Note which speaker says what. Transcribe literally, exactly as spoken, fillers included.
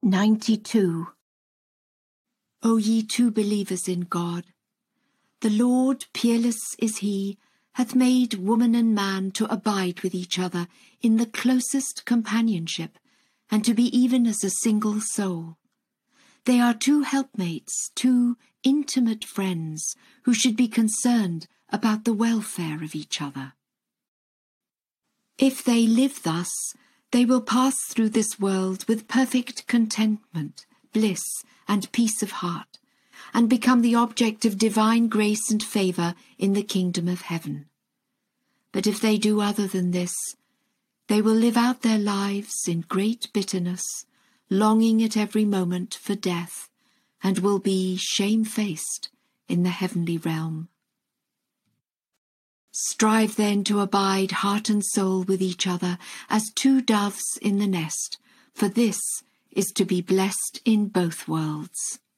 Speaker 1: ninety-two. O ye true believers in God, the Lord, peerless is he, hath made woman and man to abide with each other in the closest companionship, and to be even as a single soul. They are two helpmates, two intimate friends, who should be concerned about the welfare of each other. If they live thus, they will pass through this world with perfect contentment, bliss, and peace of heart, and become the object of divine grace and favour in the kingdom of heaven. But if they do other than this, they will live out their lives in great bitterness, longing at every moment for death, and will be shamefaced in the heavenly realm. Strive then to abide heart and soul with each other as two doves in the nest, for this is to be blessed in both worlds.